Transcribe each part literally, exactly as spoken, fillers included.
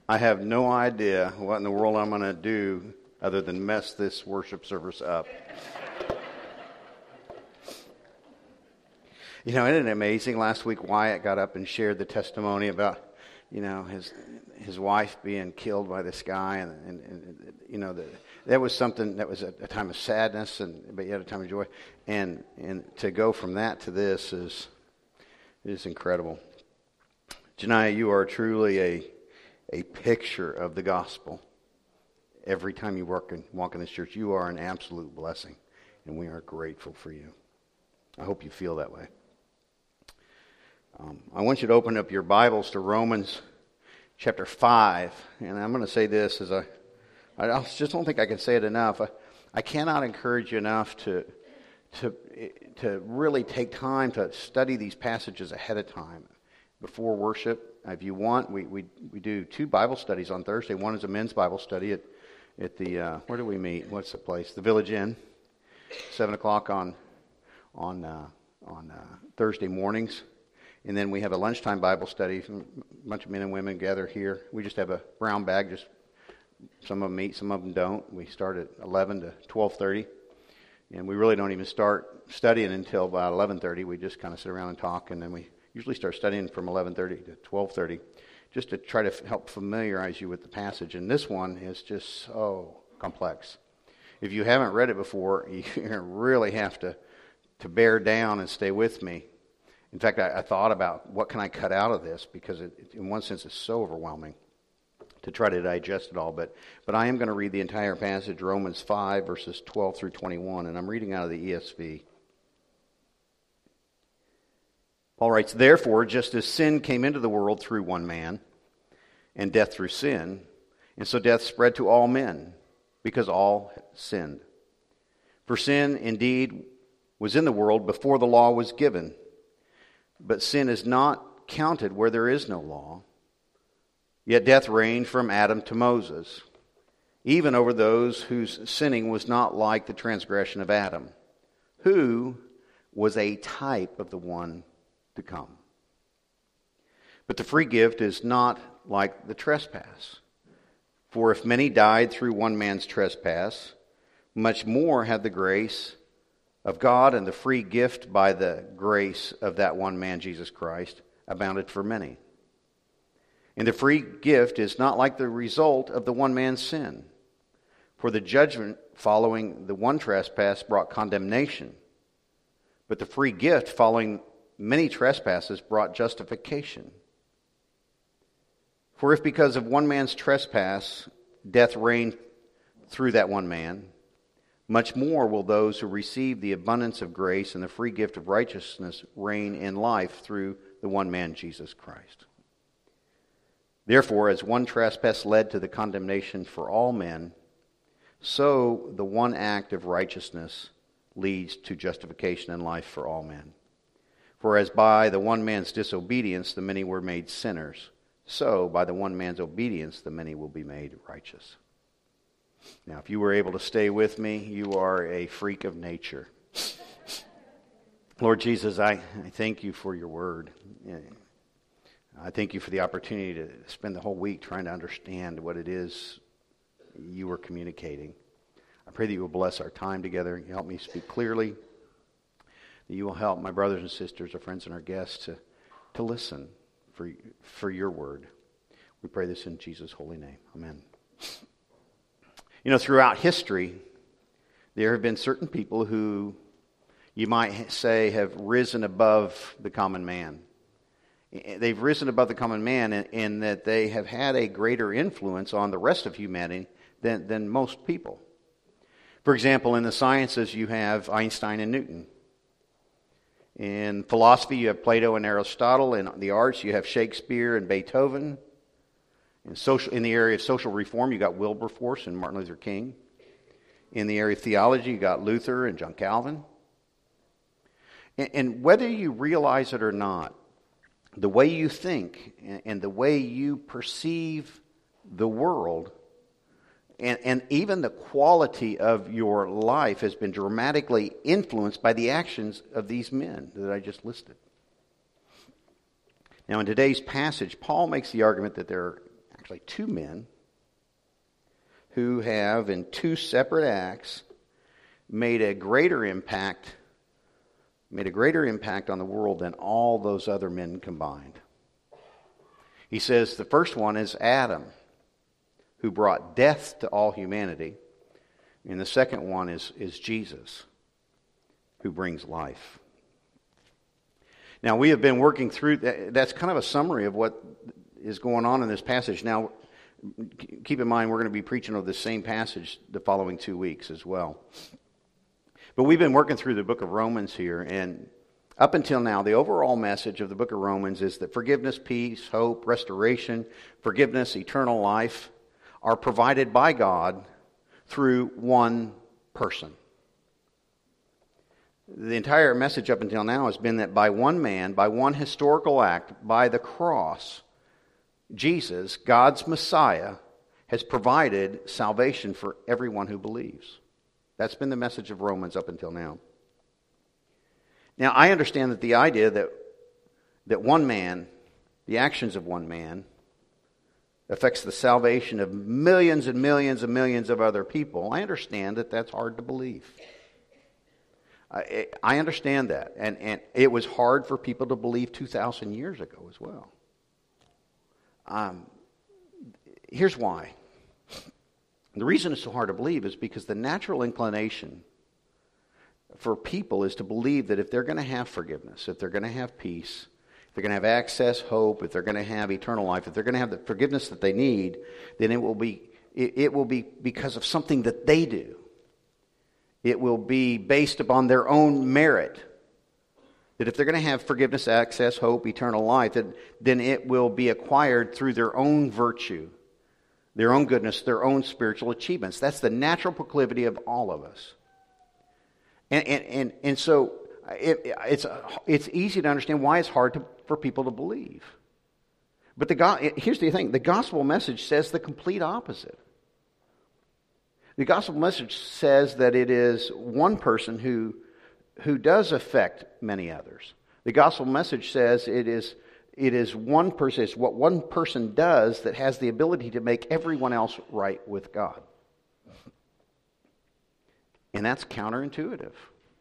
I have no idea what in the world I'm going to do other than mess this worship service up. You know, isn't it amazing? Last week, Wyatt got up and shared the testimony about, you know, his his wife being killed by this guy, and, and, and you know, the, that was something that was a, a time of sadness, and but yet a time of joy, and and to go from that to this is is incredible. Janiyah, you are truly a a picture of the gospel. Every time you work in, walk in this church, you are an absolute blessing, and we are grateful for you. I hope you feel that way. Um, I want you to open up your Bibles to Romans chapter five, and I'm going to say this as I, I just don't think I can say it enough. I, I cannot encourage you enough to to to really take time to study these passages ahead of time before worship. If you want, we, we we do two Bible studies on Thursday. One is a men's Bible study at at the uh, where do we meet? What's the place? The Village Inn, seven o'clock on on uh, on uh, Thursday mornings, and then we have a lunchtime Bible study. A bunch of men and women gather here. We just have a brown bag. Just some of them meet, some of them don't. We start at eleven to twelve thirty, and we really don't even start studying until about eleven thirty. We just kind of sit around and talk, and then we usually start studying from eleven thirty to twelve thirty, just to try to f- help familiarize you with the passage. And this one is just so complex. If you haven't read it before, you really have to, to bear down and stay with me. In fact, I, I thought about what can I cut out of this, because it, it, in one sense it's so overwhelming to try to digest it all. But, but I am going to read the entire passage, Romans five, verses twelve through twenty-one, and I'm reading out of the E S V. Paul writes, "Therefore, just as sin came into the world through one man, and death through sin, and so death spread to all men, because all sinned. For sin indeed was in the world before the law was given, but sin is not counted where there is no law. Yet death reigned from Adam to Moses, even over those whose sinning was not like the transgression of Adam, who was a type of the one to come. But the free gift is not like the trespass. For if many died through one man's trespass, much more have the grace of God and the free gift by the grace of that one man, Jesus Christ, abounded for many. And the free gift is not like the result of the one man's sin. For the judgment following the one trespass brought condemnation, but the free gift following many trespasses brought justification. For if because of one man's trespass death reigned through that one man, much more will those who receive the abundance of grace and the free gift of righteousness reign in life through the one man, Jesus Christ. Therefore, as one trespass led to the condemnation for all men, so the one act of righteousness leads to justification and life for all men. For as by the one man's disobedience the many were made sinners, so by the one man's obedience the many will be made righteous." Now, if you were able to stay with me, you are a freak of nature. Lord Jesus, I, I thank you for your word. I thank you for the opportunity to spend the whole week trying to understand what it is you were communicating. I pray that you will bless our time together. You help me speak clearly. That you will help my brothers and sisters, our friends and our guests to, to listen for, for your word. We pray this in Jesus' holy name. Amen. You know, throughout history, there have been certain people who you might say have risen above the common man. They've risen above the common man in, in that they have had a greater influence on the rest of humanity than, than most people. For example, in the sciences, you have Einstein and Newton. In philosophy, you have Plato and Aristotle. In the arts, you have Shakespeare and Beethoven. In social, in the area of social reform, you got Wilberforce and Martin Luther King. In the area of theology, you got Luther and John Calvin. And, and whether you realize it or not, the way you think and, and the way you perceive the world, and, and even the quality of your life has been dramatically influenced by the actions of these men that I just listed. Now, in today's passage, Paul makes the argument that there are actually two men, who have, in two separate acts, made a greater impact, made a greater impact on the world than all those other men combined. He says the first one is Adam, who brought death to all humanity. And the second one is, is Jesus, who brings life. Now, we have been working through, that's kind of a summary of what is going on in this passage. Now, keep in mind, we're going to be preaching over the same passage the following two weeks as well. But we've been working through the book of Romans here, and up until now, the overall message of the book of Romans is that forgiveness, peace, hope, restoration, forgiveness, eternal life are provided by God through one person. The entire message up until now has been that by one man, by one historical act, by the cross, Jesus, God's Messiah, has provided salvation for everyone who believes. That's been the message of Romans up until now. Now, I understand that the idea that that one man, the actions of one man, affects the salvation of millions and millions and millions of other people, I understand that that's hard to believe. I, I understand that. And, and it was hard for people to believe two thousand years ago as well. Um, here's why. The reason it's so hard to believe is because the natural inclination for people is to believe that if they're going to have forgiveness, if they're going to have peace, if they're going to have access, hope, if they're going to have eternal life, if they're going to have the forgiveness that they need, then it will be it, it will be because of something that they do. It will be based upon their own merit. That if they're going to have forgiveness, access, hope, eternal life, then, then it will be acquired through their own virtue, their own goodness, their own spiritual achievements. That's the natural proclivity of all of us. And and and, and so it, it's it's easy to understand why it's hard to, for people to believe. But the here's the thing: the gospel message says the complete opposite. The gospel message says that it is one person who who does affect many others. The gospel message says it is it is one person. It's what one person does that has the ability to make everyone else right with God. And that's counterintuitive.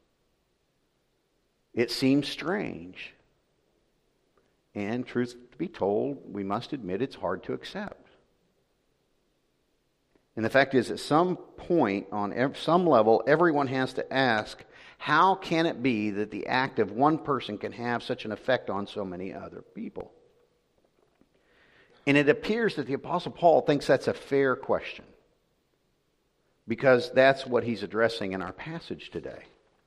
It seems strange. And truth to be told, we must admit it's hard to accept. And the fact is, at some point, on some level, everyone has to ask, how can it be that the act of one person can have such an effect on so many other people? And it appears that the Apostle Paul thinks that's a fair question, because that's what he's addressing in our passage today.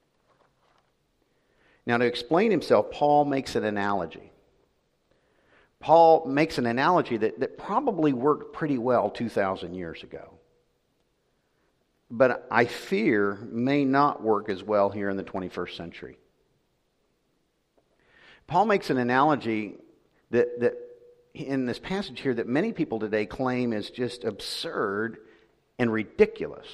Now, to explain himself, Paul makes an analogy. Paul makes an analogy that, that probably worked pretty well two thousand years ago. But I fear may not work as well here in the twenty-first century. Paul makes an analogy that, that in this passage here that many people today claim is just absurd and ridiculous.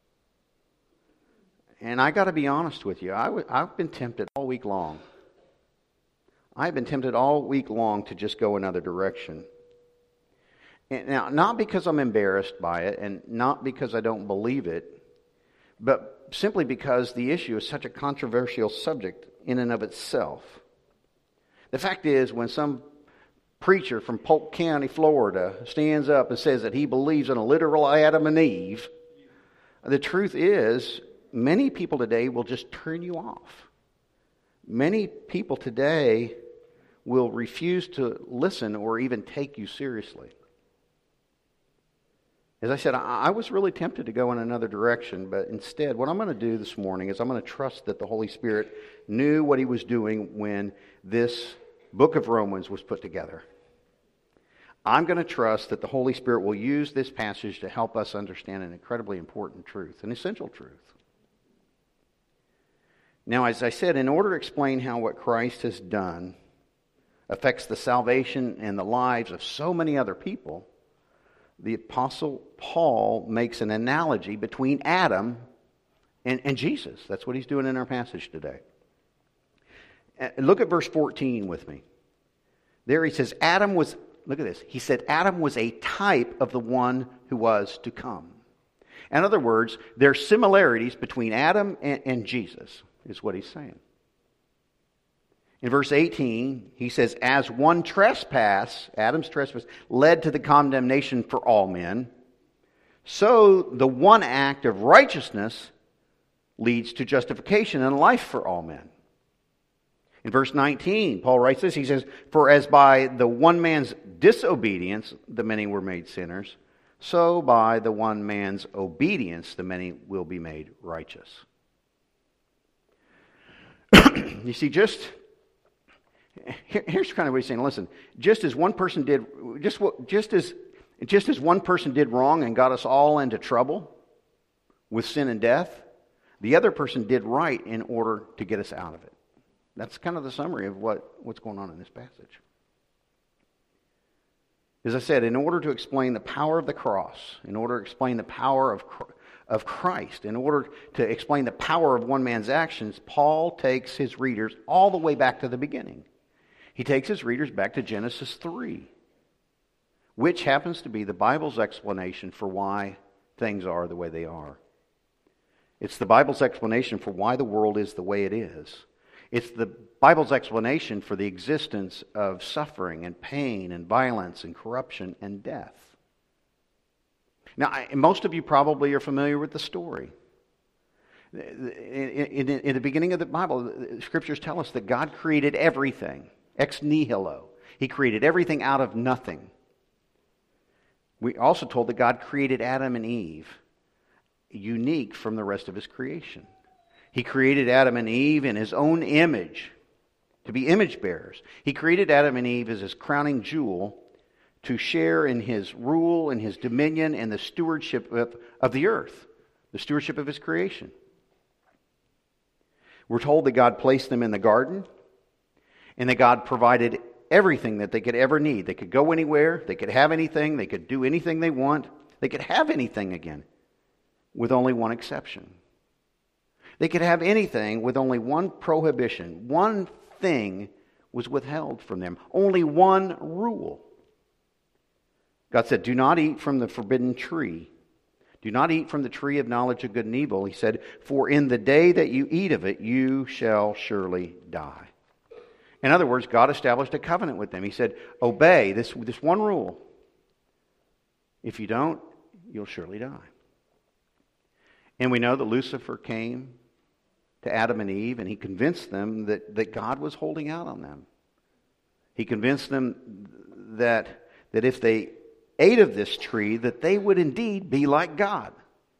And I got to be honest with you, I w- I've been tempted all week long. I've been tempted all week long to just go another direction. And now, not because I'm embarrassed by it, and not because I don't believe it, but simply because the issue is such a controversial subject in and of itself. The fact is, when some preacher from Polk County, Florida, stands up and says that he believes in a literal Adam and Eve, the truth is, many people today will just turn you off. Many people today will refuse to listen or even take you seriously. As I said, I was really tempted to go in another direction, but instead, what I'm going to do this morning is I'm going to trust that the Holy Spirit knew what He was doing when this book of Romans was put together. I'm going to trust that the Holy Spirit will use this passage to help us understand an incredibly important truth, an essential truth. Now, as I said, in order to explain how what Christ has done affects the salvation and the lives of so many other people, the Apostle Paul makes an analogy between Adam and, and Jesus. That's what he's doing in our passage today. Look at verse fourteen with me. There he says, Adam was look at this. He said Adam was a type of the one who was to come. In other words, there are similarities between Adam and, and Jesus, is what he's saying. In verse eighteen, he says, as one trespass, Adam's trespass, led to the condemnation for all men, so the one act of righteousness leads to justification and life for all men. In verse nineteen, Paul writes this, he says, for as by the one man's disobedience the many were made sinners, so by the one man's obedience the many will be made righteous. You see, just... Here, here's kind of what he's saying. Listen, just as one person did, just what, just as, just as one person did wrong and got us all into trouble with sin and death, the other person did right in order to get us out of it. That's kind of the summary of what, what's going on in this passage. As I said, in order to explain the power of the cross, in order to explain the power of of Christ, in order to explain the power of one man's actions, Paul takes his readers all the way back to the beginning. He takes his readers back to Genesis three, which happens to be the Bible's explanation for why things are the way they are. It's the Bible's explanation for why the world is the way it is. It's the Bible's explanation for the existence of suffering and pain and violence and corruption and death. Now, I, most of you probably are familiar with the story. In, in, in the beginning of the Bible, the Scriptures tell us that God created everything, ex nihilo. He created everything out of nothing. We also told that God created Adam and Eve, unique from the rest of His creation. He created Adam and Eve in His own image, to be image bearers. He created Adam and Eve as His crowning jewel, to share in His rule and His dominion and the stewardship of, of the earth, the stewardship of His creation. We're told that God placed them in the garden, and that God provided everything that they could ever need. They could go anywhere, they could have anything, they could do anything they want, they could have anything again, with only one exception. They could have anything with only one prohibition. One thing was withheld from them. Only one rule. God said, do not eat from the forbidden tree. Do not eat from the tree of knowledge of good and evil. He said, for in the day that you eat of it, you shall surely die. In other words, God established a covenant with them. He said, obey this, this one rule. If you don't, you'll surely die. And we know that Lucifer came to Adam and Eve, and he convinced them that, that God was holding out on them. He convinced them that, that if they ate of this tree, that they would indeed be like God.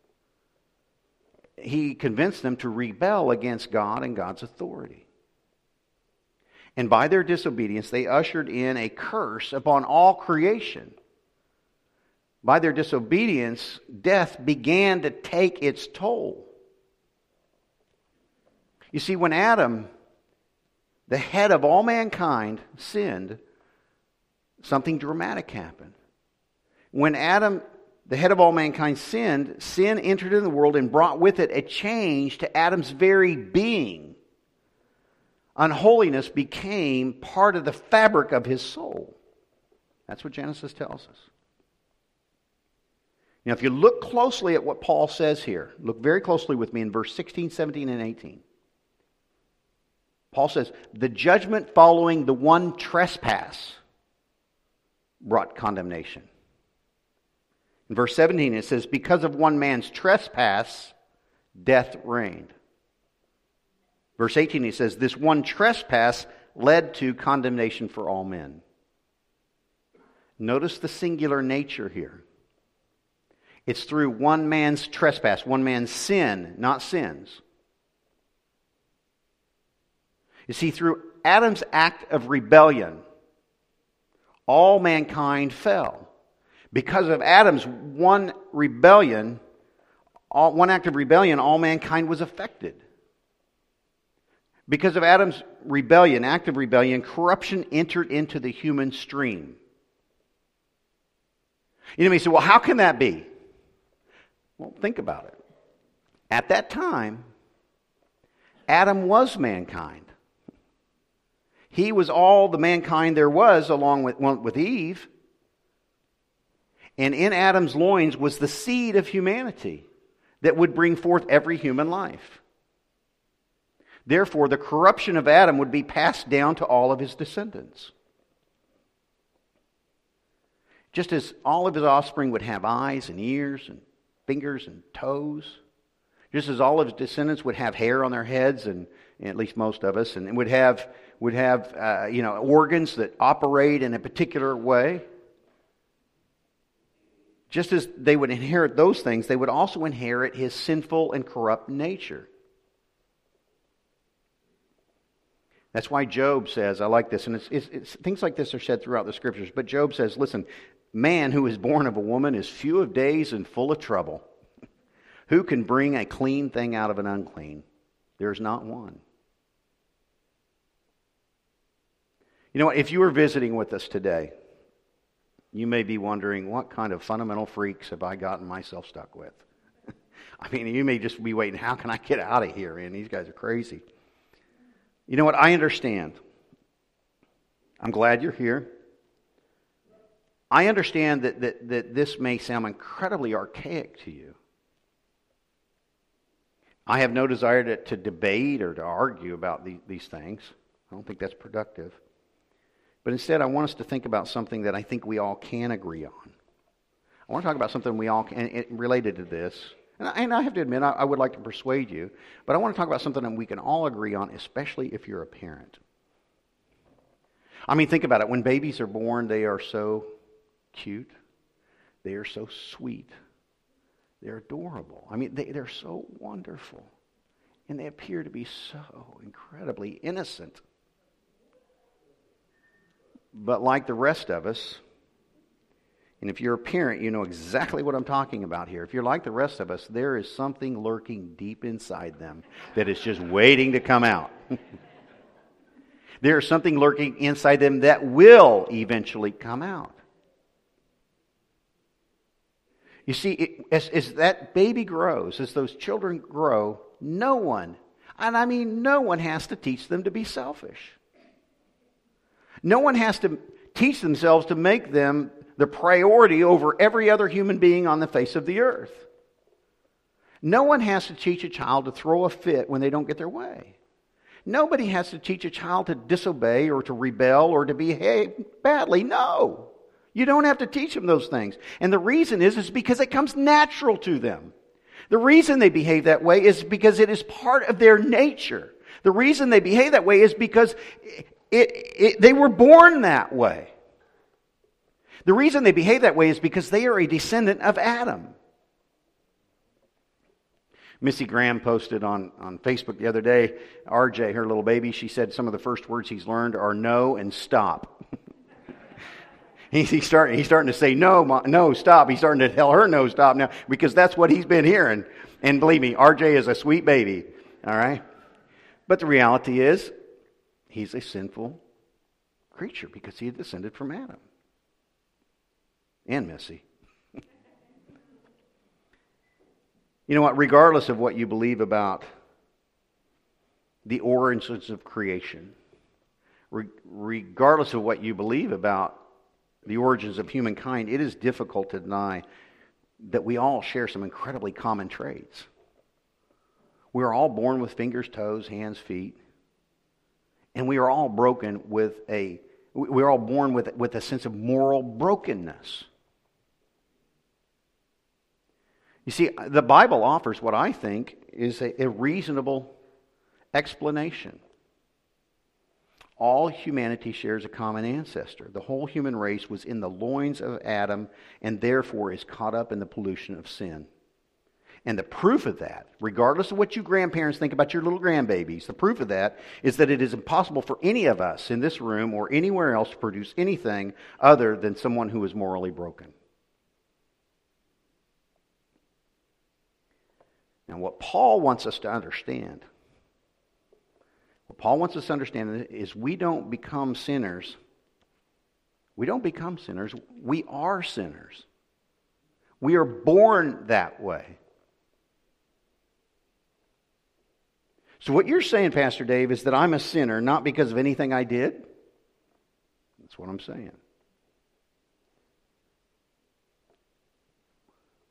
He convinced them to rebel against God and God's authority. And by their disobedience, they ushered in a curse upon all creation. By their disobedience, death began to take its toll. You see, when Adam, the head of all mankind, sinned, something dramatic happened. When Adam, the head of all mankind, sinned, sin entered into the world and brought with it a change to Adam's very being. Unholiness became part of the fabric of his soul. That's what Genesis tells us. Now, if you look closely at what Paul says here, look very closely with me in verse sixteen, seventeen, and eighteen. Paul says, the judgment following the one trespass brought condemnation. In verse seventeen, it says, because of one man's trespass, death reigned. Verse eighteen, it says, this one trespass led to condemnation for all men. Notice the singular nature here. It's through one man's trespass, one man's sin, not sins. You see, through Adam's act of rebellion, all mankind fell. Because of Adam's one rebellion, all, one act of rebellion, all mankind was affected. Because of Adam's rebellion, act of rebellion, corruption entered into the human stream. You know, you say, well, how can that be? Well, think about it. At that time, Adam was mankind. He was all the mankind there was, along with, with Eve. And in Adam's loins was the seed of humanity that would bring forth every human life. Therefore, the corruption of Adam would be passed down to all of his descendants. Just as all of his offspring would have eyes and ears and fingers and toes, just as all of his descendants would have hair on their heads, and, and at least most of us, and would have would have uh, you know organs that operate in a particular way. Just as they would inherit those things, they would also inherit his sinful and corrupt nature. That's why Job says, I like this, and it's, it's, it's, things like this are said throughout the Scriptures, but Job says, listen, man who is born of a woman is few of days and full of trouble. Who can bring a clean thing out of an unclean? There's not one. You know what, if you were visiting with us today, you may be wondering, what kind of fundamental freaks have I gotten myself stuck with? I mean, you may just be waiting, how can I get out of here? And these guys are crazy. You know what? I understand. I'm glad you're here. I understand that, that, that this may sound incredibly archaic to you. I have no desire to, to debate or to argue about the, these things. I don't think that's productive. But instead, I want us to think about something that I think we all can agree on. I want to talk about something we all can, it, related to this. And I, and I have to admit, I, I would like to persuade you, but I want to talk about something that we can all agree on, especially if you're a parent. I mean, think about it. When babies are born, they are so cute. They are so sweet. They're adorable. I mean, they, they're so wonderful. And they appear to be so incredibly innocent. But like the rest of us, and if you're a parent, you know exactly what I'm talking about here. If you're like the rest of us, there is something lurking deep inside them that is just waiting to come out. There is something lurking inside them that will eventually come out. You see, it, as, as that baby grows, as those children grow, no one, and I mean no one has to teach them to be selfish. No one has to teach themselves to make them the priority over every other human being on the face of the earth. No one has to teach a child to throw a fit when they don't get their way. Nobody has to teach a child to disobey or to rebel or to behave badly. No. You don't have to teach them those things. And the reason is, is because it comes natural to them. The reason they behave that way is because it is part of their nature. The reason they behave that way is because it, it, they were born that way. The reason they behave that way is because they are a descendant of Adam. Missy Graham posted on, on Facebook the other day, R J, her little baby, she said some of the first words he's learned are no and stop. He's he starting, he's starting to say, no, Mom, no, stop. He's starting to tell her, no, stop now, because that's what he's been hearing. And believe me, R J is a sweet baby, all right? But the reality is, he's a sinful creature because he descended from Adam. And Missy. You know what? Regardless of what you believe about the origins of creation, re- regardless of what you believe about the origins of humankind, it is difficult to deny that we all share some incredibly common traits. We are all born with fingers, toes, hands, feet, and we are all broken with a. We are all born with with a sense of moral brokenness. You see, the Bible offers what I think is a, a reasonable explanation. All humanity shares a common ancestor. The whole human race was in the loins of Adam and therefore is caught up in the pollution of sin. And the proof of that, regardless of what you grandparents think about your little grandbabies, the proof of that is that it is impossible for any of us in this room or anywhere else to produce anything other than someone who is morally broken. Now, what Paul wants us to understand, what Paul wants us to understand is we don't become sinners. We don't become sinners. We are sinners. We are born that way. So what you're saying, Pastor Dave, is that I'm a sinner not because of anything I did? That's what I'm saying.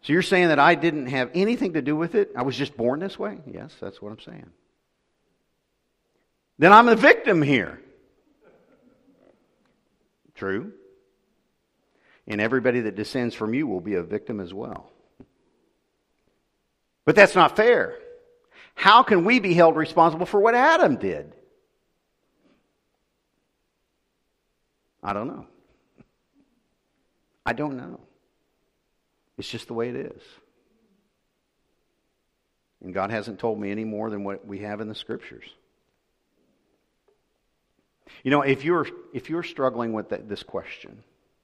So you're saying that I didn't have anything to do with it? I was just born this way? Yes, that's what I'm saying. Then I'm the victim here. True. And everybody that descends from you will be a victim as well. But that's not fair. How can we be held responsible for what Adam did? I don't know. I don't know. It's just the way it is. And God hasn't told me any more than what we have in the Scriptures. You know, if you're if you're struggling with that, this question,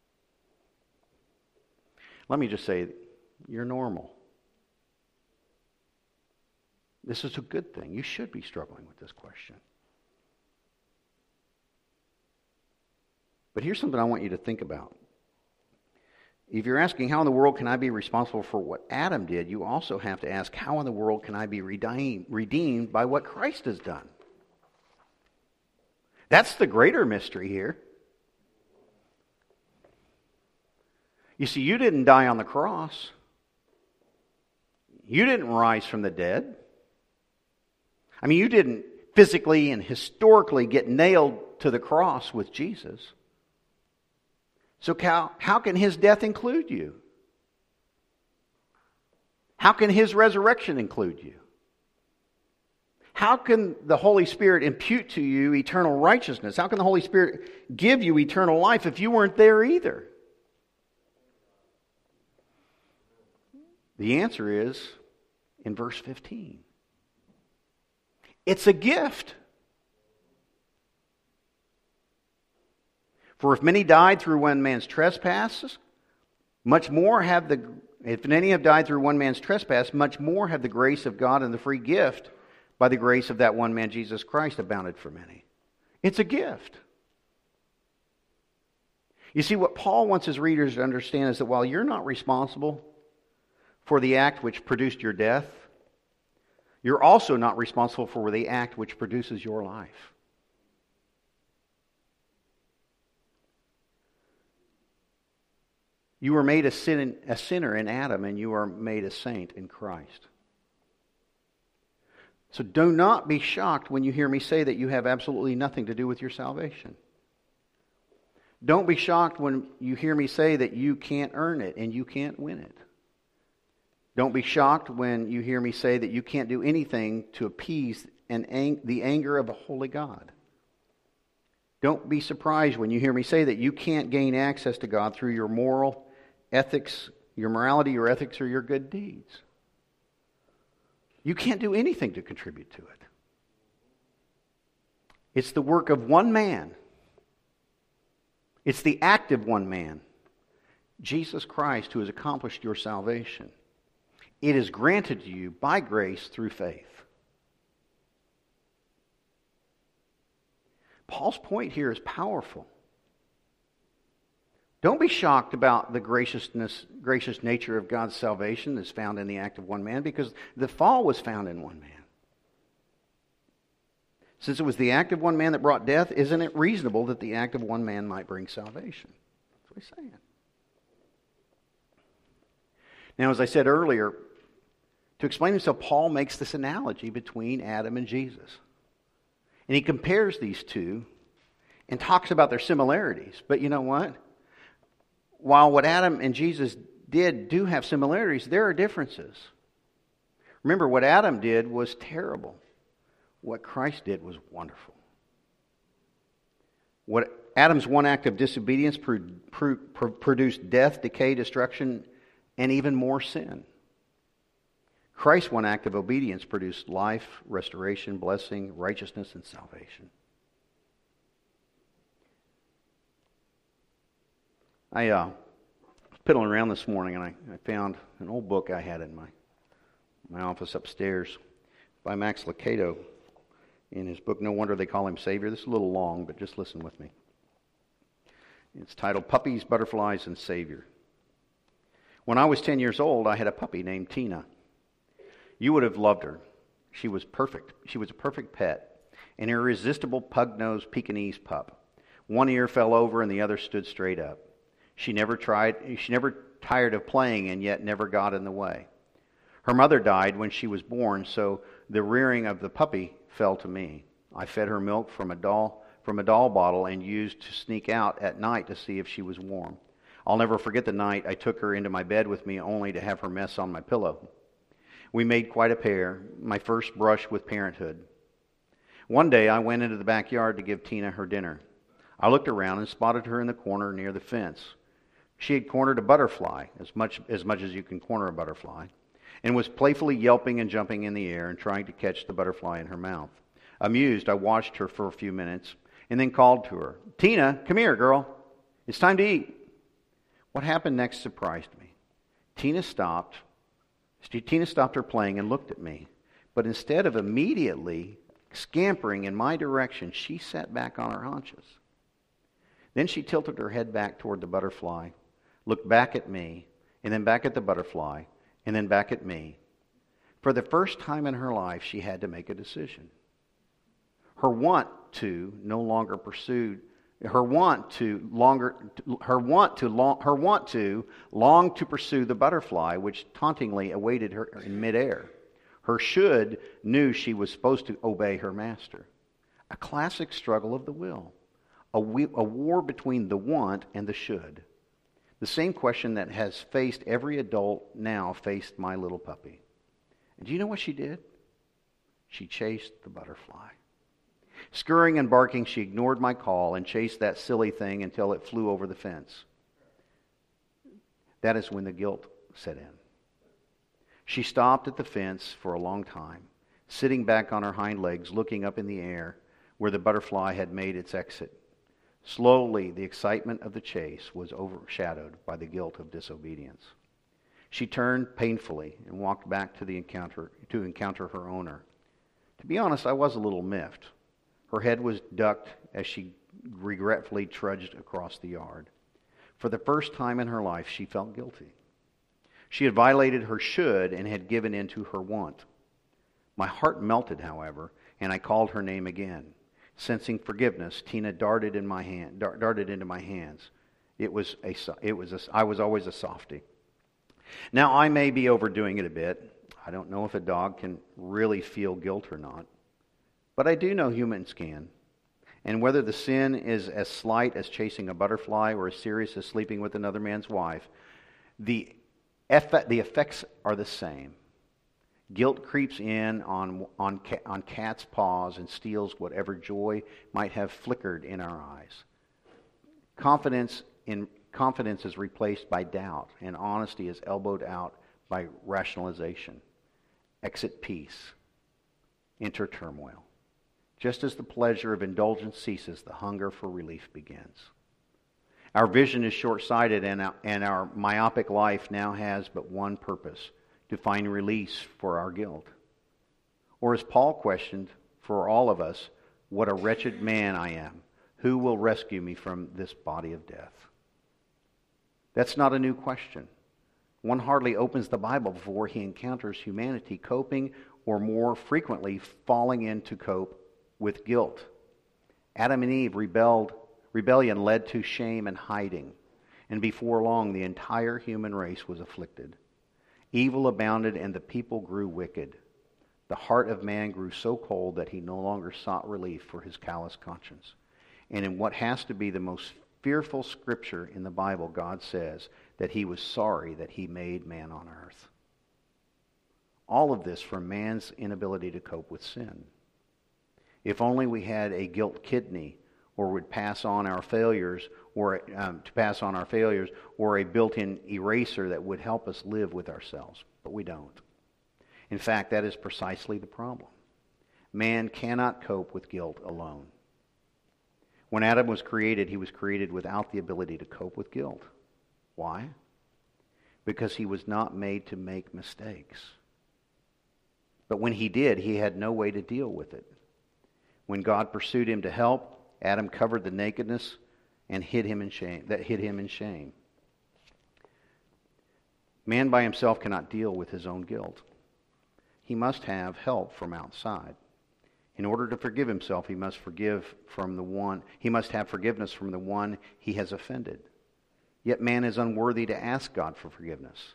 let me just say, you're normal. This is a good thing. You should be struggling with this question. But here's something I want you to think about. If you're asking, how in the world can I be responsible for what Adam did, you also have to ask, how in the world can I be redeemed, redeemed by what Christ has done? That's the greater mystery here. You see, you didn't die on the cross. You didn't rise from the dead. I mean, you didn't physically and historically get nailed to the cross with Jesus. So how, how can his death include you? How can his resurrection include you? How can the Holy Spirit impute to you eternal righteousness? How can the Holy Spirit give you eternal life if you weren't there either? The answer is in verse fifteen. It's a gift. For if many died through one man's trespasses, much more have the, if many have died through one man's trespass, much more have the grace of God and the free gift by the grace of that one man, Jesus Christ, abounded for many. It's a gift. You see, what Paul wants his readers to understand is that while you're not responsible for the act which produced your death, you're also not responsible for the act which produces your life. You were made a, sin, a sinner in Adam, and you are made a saint in Christ. So do not be shocked when you hear me say that you have absolutely nothing to do with your salvation. Don't be shocked when you hear me say that you can't earn it and you can't win it. Don't be shocked when you hear me say that you can't do anything to appease an ang- the anger of a holy God. Don't be surprised when you hear me say that you can't gain access to God through your moral ethics, your morality, your ethics, or your good deeds. You can't do anything to contribute to it. It's the work of one man. It's the act of one man, Jesus Christ, who has accomplished your salvation. It is granted to you by grace through faith. Paul's point here is powerful. Don't be shocked about the graciousness, gracious nature of God's salvation that's found in the act of one man, because the fall was found in one man. Since it was the act of one man that brought death, isn't it reasonable that the act of one man might bring salvation? That's what he's saying. Now, as I said earlier, to explain himself, Paul makes this analogy between Adam and Jesus. And he compares these two and talks about their similarities. But you know what? While what Adam and Jesus did do have similarities, there are differences. Remember, what Adam did was terrible. What Christ did was wonderful. What Adam's one act of disobedience pro- pro- pro- produced death, decay, destruction, and even more sin. Christ's one act of obedience produced life, restoration, blessing, righteousness, and salvation. I uh, was piddling around this morning, and I, I found an old book I had in my my office upstairs by Max Lucado in his book, No Wonder They Call Him Savior. This is a little long, but just listen with me. It's titled Puppies, Butterflies, and Savior. When I was ten years old, I had a puppy named Tina. You would have loved her. She was perfect. She was a perfect pet, an irresistible pug-nosed Pekingese pup. One ear fell over and the other stood straight up. She never tried. She never tired of playing and yet never got in the way. Her mother died when she was born, so the rearing of the puppy fell to me. I fed her milk from a doll from a doll bottle and used to sneak out at night to see if she was warm. I'll never forget the night I took her into my bed with me only to have her mess on my pillow. We made quite a pair, my first brush with parenthood. One day I went into the backyard to give Tina her dinner. I looked around and spotted her in the corner near the fence. She had cornered a butterfly, as much as much as you can corner a butterfly, and was playfully yelping and jumping in the air and trying to catch the butterfly in her mouth. Amused, I watched her for a few minutes and then called to her, "Tina, come here, girl. It's time to eat." What happened next surprised me. Tina stopped. Tina stopped her playing and looked at me. But instead of immediately scampering in my direction, she sat back on her haunches. Then she tilted her head back toward the butterfly, looked back at me, and then back at the butterfly, and then back at me. For the first time in her life, she had to make a decision. Her want to no longer pursued her want to longer her want to long her want to long to pursue the butterfly which tauntingly awaited her in midair. Her should knew she was supposed to obey her master. A classic struggle of the will. A, we, a war between the want and the should. The same question that has faced every adult now faced my little puppy. And do you know what she did? She chased the butterfly. Scurrying and barking, she ignored my call and chased that silly thing until it flew over the fence. That is when the guilt set in. She stopped at the fence for a long time, sitting back on her hind legs, looking up in the air where the butterfly had made its exit. Slowly, the excitement of the chase was overshadowed by the guilt of disobedience. She turned painfully and walked back to the encounter to encounter her owner. To be honest, I was a little miffed. Her head was ducked as she regretfully trudged across the yard. For the first time in her life, she felt guilty. She had violated her should and had given in to her want. My heart melted, however, and I called her name again. Sensing forgiveness, Tina darted in my hand, darted into my hands. It was a, it was a, I was always a softie. Now, I may be overdoing it a bit. I don't know if a dog can really feel guilt or not. But I do know humans can. And whether the sin is as slight as chasing a butterfly or as serious as sleeping with another man's wife, the, effect, the effects are the same. Guilt creeps in on, on, on cat's paws and steals whatever joy might have flickered in our eyes. Confidence, in, confidence is replaced by doubt, and honesty is elbowed out by rationalization. Exit peace. Enter turmoil. Just as the pleasure of indulgence ceases, the hunger for relief begins. Our vision is short-sighted, and our, and our myopic life now has but one purpose, to find release for our guilt. Or as Paul questioned for all of us, what a wretched man I am. Who will rescue me from this body of death? That's not a new question. One hardly opens the Bible before he encounters humanity coping or more frequently falling into cope with guilt. Adam and Eve rebelled. Rebellion led to shame and hiding. And before long, the entire human race was afflicted. Evil abounded and the people grew wicked. The heart of man grew so cold that he no longer sought relief for his callous conscience. And in what has to be the most fearful scripture in the Bible, God says that he was sorry that he made man on earth. All of this from man's inability to cope with sin. If only we had a guilt kidney, or would pass on our failures, or um, to pass on our failures, or a built-in eraser that would help us live with ourselves. But we don't. In fact, that is precisely the problem. Man cannot cope with guilt alone. When Adam was created, he was created without the ability to cope with guilt. Why? Because he was not made to make mistakes. But when he did, he had no way to deal with it. When God pursued him to help, Adam covered the nakedness and hid him in shame. That hid him in shame. Man by himself cannot deal with his own guilt. He must have help from outside. In order to forgive himself, he must forgive from the one. He must have forgiveness from the one he has offended. Yet man is unworthy to ask God for forgiveness.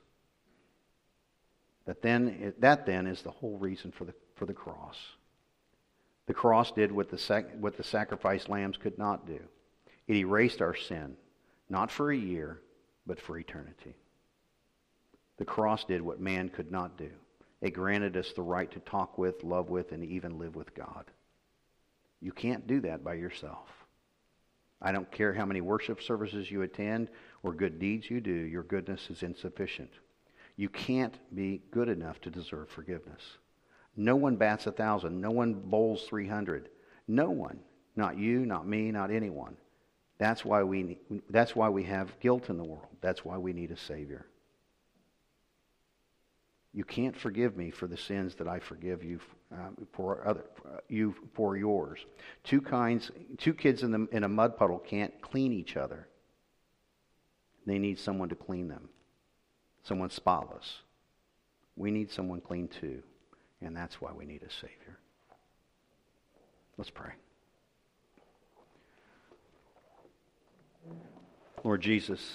That then, that then is the whole reason for the, for the cross. The cross did what the, sac, what the sacrificed lambs could not do. It erased our sin, not for a year, but for eternity. The cross did what man could not do. It granted us the right to talk with, love with, and even live with God. You can't do that by yourself. I don't care how many worship services you attend or good deeds you do, your goodness is insufficient. You can't be good enough to deserve forgiveness. No one bats a thousand. No one bowls three hundred. No one. Not you, not me, not anyone. That's why we need, that's why we have guilt in the world. That's why we need a Savior. You can't forgive me for the sins that I forgive you uh, for other uh, you for yours. Two kinds, two kids in the in a mud puddle can't clean each other. They need someone to clean them, someone spotless. We need someone clean too, and that's why we need a Savior. Let's pray. Lord Jesus,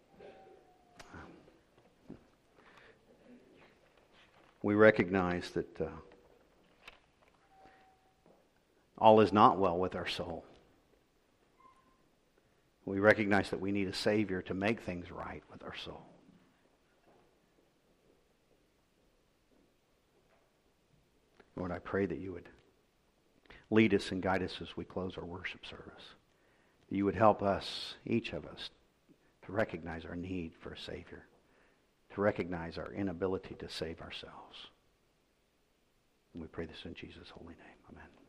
we recognize that uh, all is not well with our soul. We recognize that we need a Savior to make things right with our soul. Lord, I pray that you would lead us and guide us as we close our worship service. That you would help us, each of us, to recognize our need for a Savior. To recognize our inability to save ourselves. And we pray this in Jesus' holy name. Amen.